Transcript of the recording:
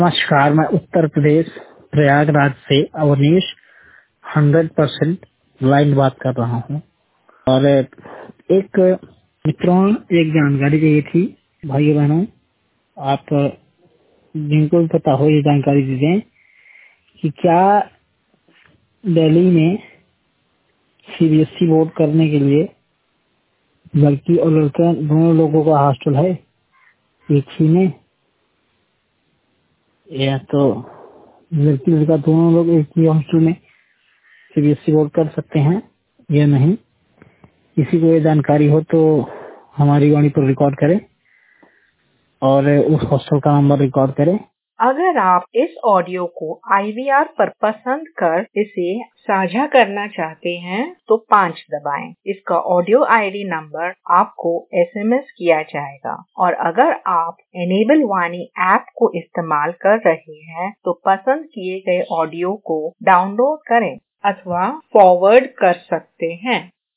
नमस्कार, मैं उत्तर प्रदेश प्रयागराज से अवनीश 100% ब्लाइंड बात कर रहा हूँ। और एक मित्रों, एक जानकारी चाहिए थी। भाइयों बहनों, आप जिनको भी पता हो ये जानकारी दे दें कि क्या दिल्ली में सीबीएसई बोर्ड करने के लिए लड़की और लड़का दोनों लोगों का हॉस्टल है एक ही में, या तो लड़की लड़का दोनों लोग एक ही हॉस्टल में सीबीएसई बोर्ड कर सकते हैं या नहीं। किसी को ये जानकारी हो तो हमारी वाणी पर रिकॉर्ड करें और उस हॉस्टल का नंबर रिकॉर्ड करें। अगर आप इस ऑडियो को IVR पर पसंद कर इसे साझा करना चाहते हैं तो 5 दबाएं। इसका ऑडियो ID नंबर आपको SMS किया जाएगा। और अगर आप एनेबल वाणी ऐप को इस्तेमाल कर रहे हैं तो पसंद किए गए ऑडियो को डाउनलोड करें अथवा फॉरवर्ड कर सकते हैं।